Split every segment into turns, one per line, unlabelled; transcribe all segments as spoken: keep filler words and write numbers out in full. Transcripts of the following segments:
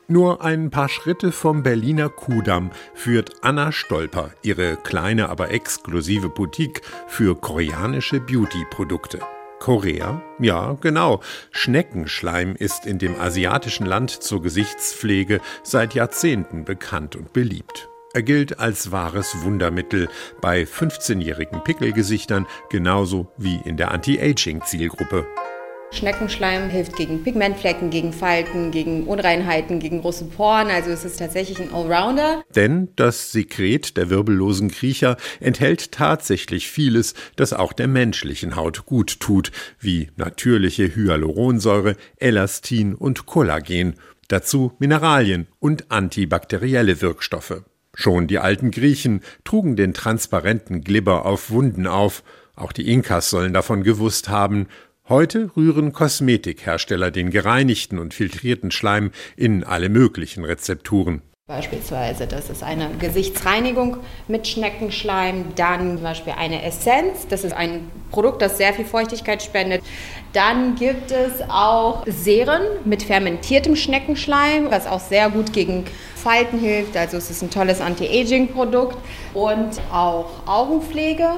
Nur ein paar Schritte vom Berliner Kudamm führt Anna Stolper, ihre kleine, aber exklusive Boutique für koreanische Beauty-Produkte. Korea? Ja, genau. Schneckenschleim ist in dem asiatischen Land zur Gesichtspflege seit Jahrzehnten bekannt und beliebt. Er gilt als wahres Wundermittel bei fünfzehnjährigen Pickelgesichtern genauso wie in der Anti-Aging-Zielgruppe.
Schneckenschleim hilft gegen Pigmentflecken, gegen Falten, gegen Unreinheiten, gegen große Poren. Also es ist tatsächlich ein Allrounder.
Denn das Sekret der wirbellosen Kriecher enthält tatsächlich vieles, das auch der menschlichen Haut gut tut, wie natürliche Hyaluronsäure, Elastin und Kollagen. Dazu Mineralien und antibakterielle Wirkstoffe. Schon die alten Griechen trugen den transparenten Glibber auf Wunden auf. Auch die Inkas sollen davon gewusst haben. Heute rühren Kosmetikhersteller den gereinigten und filtrierten Schleim in alle möglichen Rezepturen.
Beispielsweise, das ist eine Gesichtsreinigung mit Schneckenschleim, dann zum Beispiel eine Essenz, das ist ein Produkt, das sehr viel Feuchtigkeit spendet. Dann gibt es auch Seren mit fermentiertem Schneckenschleim, was auch sehr gut gegen Falten hilft, also es ist ein tolles Anti-Aging-Produkt. Und auch Augenpflege,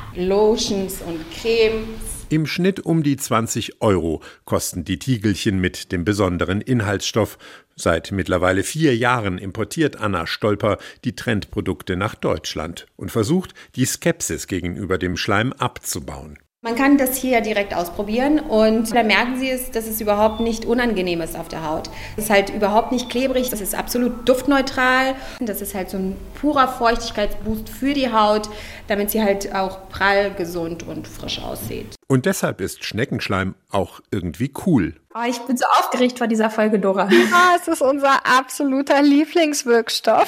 Lotions und Cremes.
Im Schnitt um die zwanzig Euro kosten die Tiegelchen mit dem besonderen Inhaltsstoff. Seit mittlerweile vier Jahren importiert Anna Stolper die Trendprodukte nach Deutschland und versucht, die Skepsis gegenüber dem Schleim abzubauen.
Man kann das hier direkt ausprobieren und dann merken Sie es, dass es überhaupt nicht unangenehm ist auf der Haut. Es ist halt überhaupt nicht klebrig, das ist absolut duftneutral. Das ist halt so ein purer Feuchtigkeitsboost für die Haut, damit sie halt auch prall, gesund und frisch aussieht.
Und deshalb ist Schneckenschleim auch irgendwie cool.
Oh, ich bin so aufgeregt vor dieser Folge, Dora.
Ah, es ist unser absoluter Lieblingswirkstoff.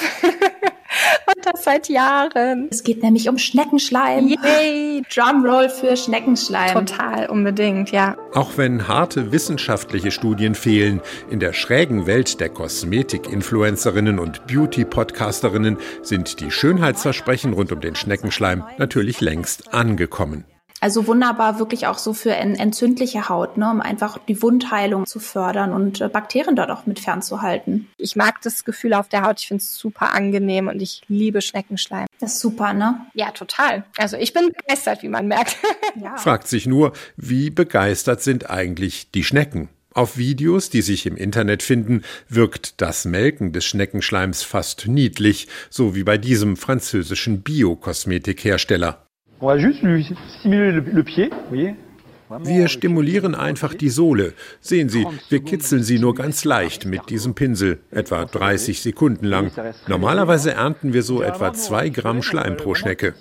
Und das seit Jahren.
Es geht nämlich um Schneckenschleim.
Yay!
Drumroll für Schneckenschleim.
Total, unbedingt, ja.
Auch wenn harte wissenschaftliche Studien fehlen, in der schrägen Welt der Kosmetik-Influencerinnen und Beauty-Podcasterinnen sind die Schönheitsversprechen rund um den Schneckenschleim natürlich längst angekommen.
Also wunderbar wirklich auch so für entzündliche Haut, ne, um einfach die Wundheilung zu fördern und äh, Bakterien dort auch mit fernzuhalten.
Ich mag das Gefühl auf der Haut, ich finde es super angenehm und ich liebe Schneckenschleim.
Das ist super, ne?
Ja, total. Also ich bin begeistert, wie man merkt.
Ja. Fragt sich nur, wie begeistert sind eigentlich die Schnecken? Auf Videos, die sich im Internet finden, wirkt das Melken des Schneckenschleims fast niedlich, so wie bei diesem französischen Bio-Kosmetikhersteller. Wir stimulieren einfach die Sohle. Sehen Sie, wir kitzeln sie nur ganz leicht mit diesem Pinsel, etwa dreißig Sekunden lang. Normalerweise ernten wir so etwa zwei Gramm Schleim pro Schnecke.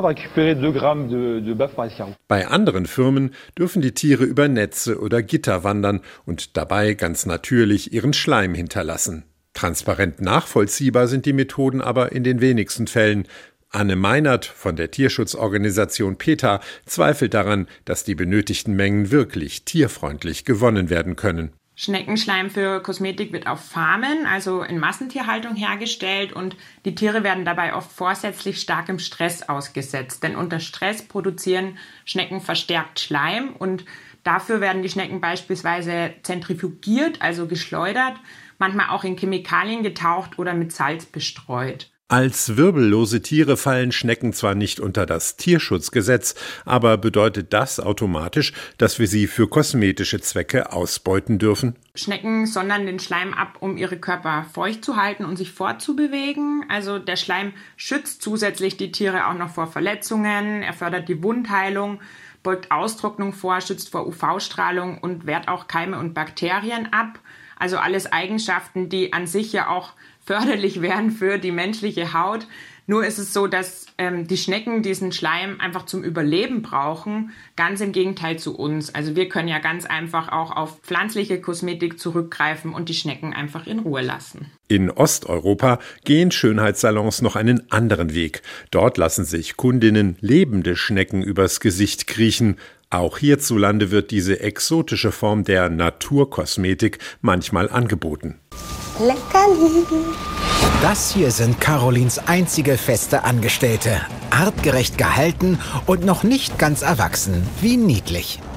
Bei anderen Firmen dürfen die Tiere über Netze oder Gitter wandern und dabei ganz natürlich ihren Schleim hinterlassen. Transparent nachvollziehbar sind die Methoden aber in den wenigsten Fällen. Anne Meinert von der Tierschutzorganisation PETA zweifelt daran, dass die benötigten Mengen wirklich tierfreundlich gewonnen werden können.
Schneckenschleim für Kosmetik wird auf Farmen, also in Massentierhaltung hergestellt und die Tiere werden dabei oft vorsätzlich starkem Stress ausgesetzt. Denn unter Stress produzieren Schnecken verstärkt Schleim und dafür werden die Schnecken beispielsweise zentrifugiert, also geschleudert, manchmal auch in Chemikalien getaucht oder mit Salz bestreut.
Als wirbellose Tiere fallen Schnecken zwar nicht unter das Tierschutzgesetz, aber bedeutet das automatisch, dass wir sie für kosmetische Zwecke ausbeuten dürfen?
Schnecken sondern den Schleim ab, um ihre Körper feucht zu halten und sich fortzubewegen. Also der Schleim schützt zusätzlich die Tiere auch noch vor Verletzungen, er fördert die Wundheilung, beugt Austrocknung vor, schützt vor U V-Strahlung und wehrt auch Keime und Bakterien ab. Also alles Eigenschaften, die an sich ja auch förderlich wären für die menschliche Haut. Nur ist es so, dass ähm, die Schnecken diesen Schleim einfach zum Überleben brauchen, ganz im Gegenteil zu uns. Also wir können ja ganz einfach auch auf pflanzliche Kosmetik zurückgreifen und die Schnecken einfach in Ruhe lassen.
In Osteuropa gehen Schönheitssalons noch einen anderen Weg. Dort lassen sich Kundinnen lebende Schnecken übers Gesicht kriechen. Auch hierzulande wird diese exotische Form der Naturkosmetik manchmal angeboten.
Leckerli!
Das hier sind Carolins einzige feste Angestellte. Artgerecht gehalten und noch nicht ganz erwachsen. Wie niedlich.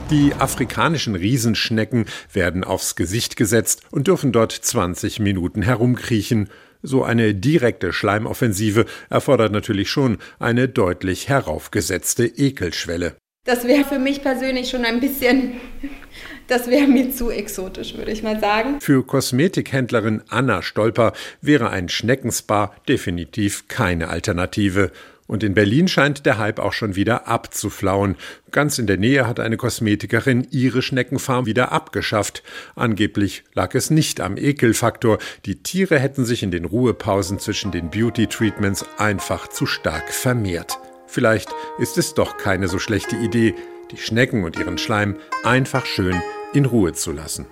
Die afrikanischen Riesenschnecken werden aufs Gesicht gesetzt und dürfen dort zwanzig Minuten herumkriechen. So eine direkte Schleimoffensive erfordert natürlich schon eine deutlich heraufgesetzte Ekelschwelle.
Das wäre für mich persönlich schon ein bisschen, das wäre mir zu exotisch, würde ich mal sagen.
Für Kosmetikhändlerin Anna Stolper wäre ein Schneckenspa definitiv keine Alternative. Und in Berlin scheint der Hype auch schon wieder abzuflauen. Ganz in der Nähe hat eine Kosmetikerin ihre Schneckenfarm wieder abgeschafft. Angeblich lag es nicht am Ekelfaktor. Die Tiere hätten sich in den Ruhepausen zwischen den Beauty-Treatments einfach zu stark vermehrt. Vielleicht ist es doch keine so schlechte Idee, die Schnecken und ihren Schleim einfach schön in Ruhe zu lassen.